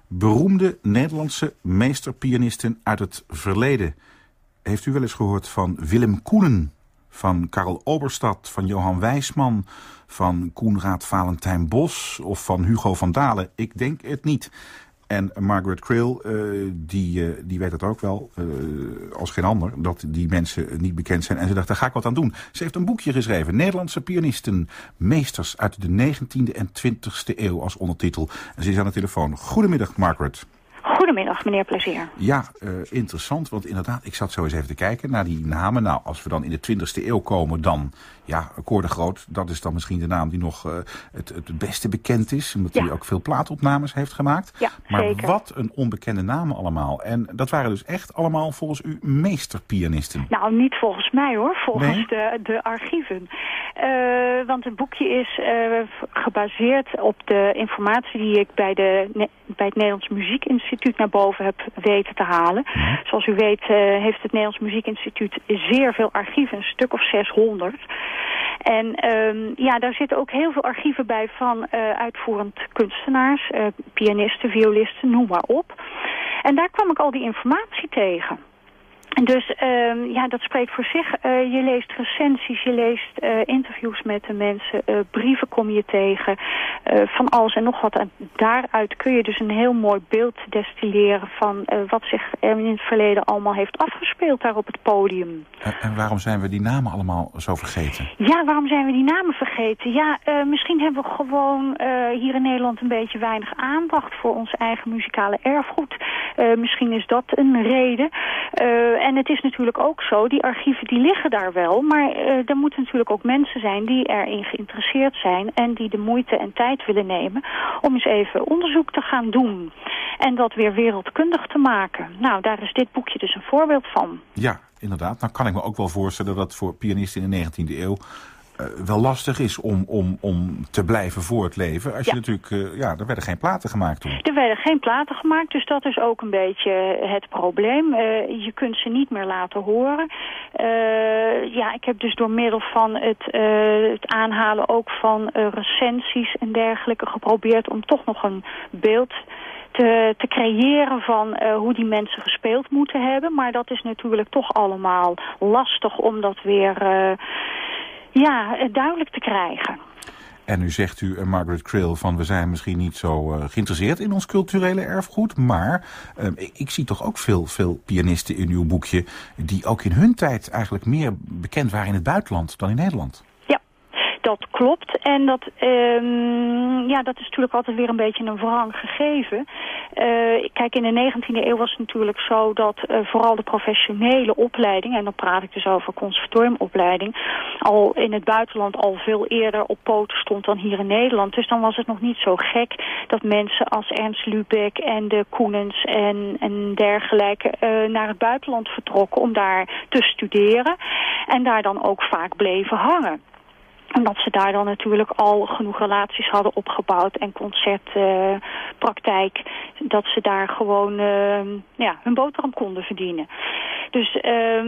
Beroemde Nederlandse meesterpianisten uit het verleden. Heeft u wel eens gehoord van Willem Koenen, van Karel Oberstad, van Johan Wijsman, van Koenraad Valentijn Bos of van Hugo van Dalen? Ik denk het niet. En Margaret Krill, die weet het ook wel, als geen ander, dat die mensen niet bekend zijn. En ze dacht, daar ga ik wat aan doen. Ze heeft een boekje geschreven, Nederlandse pianisten, meesters uit de 19e en 20e eeuw als ondertitel. En ze is aan de telefoon. Goedemiddag, Margaret. Goedemiddag, meneer Plezier. Ja, interessant, want inderdaad, ik zat zo eens even te kijken naar die namen. Nou, als we dan in de 20e eeuw komen, dan, ja, Cor de Groot, dat is dan misschien de naam die nog het beste bekend is. Omdat hij ook veel plaatopnames heeft gemaakt. Ja, maar zeker. Wat een onbekende namen allemaal. En dat waren dus echt allemaal volgens u meesterpianisten. Nou, niet volgens mij hoor, volgens Nee? de archieven. Want het boekje is gebaseerd op de informatie die ik bij het Nederlands Muziekinstituut naar boven heb weten te halen. Zoals u weet heeft het Nederlands Muziekinstituut zeer veel archieven, een stuk of 600. En daar zitten ook heel veel archieven bij van uitvoerend kunstenaars, pianisten, violisten, noem maar op. En daar kwam ik al die informatie tegen. Dus dat spreekt voor zich. Je leest recensies, je leest interviews met de mensen, brieven kom je tegen, van alles en nog wat. En daaruit kun je dus een heel mooi beeld destilleren van wat zich in het verleden allemaal heeft afgespeeld daar op het podium. En waarom zijn we die namen allemaal zo vergeten? Ja, waarom zijn we die namen vergeten? Ja, misschien hebben we gewoon hier in Nederland een beetje weinig aandacht voor ons eigen muzikale erfgoed. Misschien is dat een reden. En het is natuurlijk ook zo, die archieven die liggen daar wel, maar er moeten natuurlijk ook mensen zijn die erin geïnteresseerd zijn en die de moeite en tijd willen nemen om eens even onderzoek te gaan doen. En dat weer wereldkundig te maken. Nou, daar is dit boekje dus een voorbeeld van. Ja, inderdaad. Nou kan ik me ook wel voorstellen dat voor pianisten in de 19e eeuw wel lastig is om te blijven voortleven. Als je natuurlijk, er werden geen platen gemaakt toen. Er werden geen platen gemaakt, dus dat is ook een beetje het probleem. Je kunt ze niet meer laten horen. Ik heb dus door middel van het aanhalen ook van recensies en dergelijke geprobeerd om toch nog een beeld te creëren van hoe die mensen gespeeld moeten hebben. Maar dat is natuurlijk toch allemaal lastig om dat weer duidelijk te krijgen. En nu zegt u, Margaret Krill, van we zijn misschien niet zo geïnteresseerd in ons culturele erfgoed. Maar ik zie toch ook veel pianisten in uw boekje die ook in hun tijd eigenlijk meer bekend waren in het buitenland dan in Nederland. Dat klopt. En dat is natuurlijk altijd weer een beetje een wrang gegeven. Kijk, in de 19e eeuw was het natuurlijk zo dat vooral de professionele opleiding, en dan praat ik dus over conservatoriumopleiding, al in het buitenland al veel eerder op poten stond dan hier in Nederland. Dus dan was het nog niet zo gek dat mensen als Ernst Lübeck en de Koenens en dergelijke naar het buitenland vertrokken om daar te studeren en daar dan ook vaak bleven hangen. Omdat ze daar dan natuurlijk al genoeg relaties hadden opgebouwd en concertpraktijk, dat ze daar gewoon hun boterham konden verdienen. Dus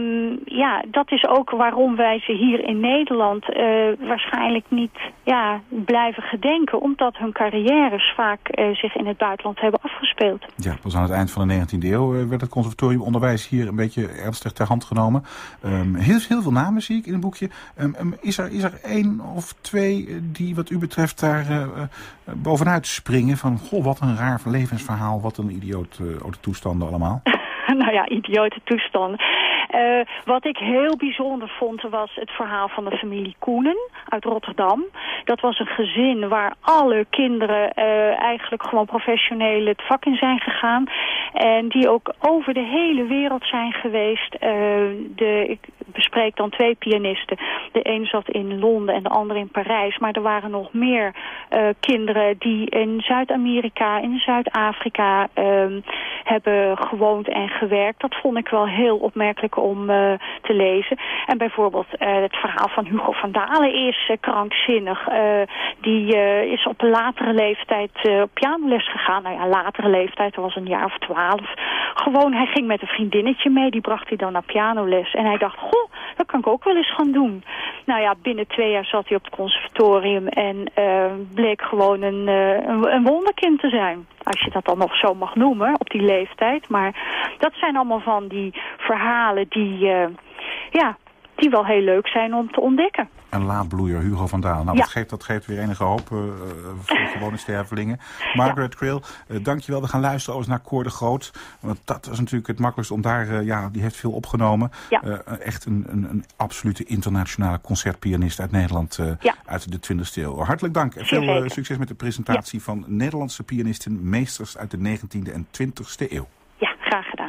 dat is ook waarom wij ze hier in Nederland waarschijnlijk niet blijven gedenken, omdat hun carrières vaak zich in het buitenland hebben afgespeeld. Ja, pas aan het eind van de 19e eeuw werd het conservatoriumonderwijs hier een beetje ernstig ter hand genomen. Heel veel namen zie ik in het boekje. Is er één of twee die wat u betreft daar bovenuit springen van, goh, wat een raar levensverhaal, wat een idiote toestanden allemaal? Nou ja, idiote toestanden. Wat ik heel bijzonder vond was het verhaal van de familie Koenen uit Rotterdam. Dat was een gezin waar alle kinderen eigenlijk gewoon professioneel het vak in zijn gegaan. En die ook over de hele wereld zijn geweest. Ik bespreek dan 2 pianisten. De een zat in Londen en de andere in Parijs. Maar er waren nog meer kinderen die in Zuid-Amerika, in Zuid-Afrika hebben gewoond en gewerkt. Dat vond ik wel heel opmerkelijke om te lezen. En bijvoorbeeld het verhaal van Hugo van Dalen is krankzinnig. Die is op een latere leeftijd op pianoles gegaan. Nou ja, latere leeftijd, dat was een jaar of 12. Gewoon, hij ging met een vriendinnetje mee. Die bracht hij dan naar pianoles. En hij dacht, goh, dat kan ik ook wel eens gaan doen. Nou ja, binnen 2 jaar zat hij op het conservatorium en bleek gewoon een wonderkind te zijn. Als je dat dan nog zo mag noemen, op die leeftijd. Maar dat zijn allemaal van die verhalen die wel heel leuk zijn om te ontdekken. Een laadbloeier, Hugo van Dalen. Nou, dat geeft weer enige hoop voor gewone stervelingen. Margaret Krill, dankjewel. We gaan luisteren over naar Cor de Groot. Want dat is natuurlijk het makkelijkst om daar... die heeft veel opgenomen. Ja. Echt een absolute internationale concertpianist uit Nederland. Uit de 20e eeuw. Hartelijk dank. En veel succes met de presentatie van Nederlandse pianisten, meesters uit de 19e en 20e eeuw. Ja, graag gedaan.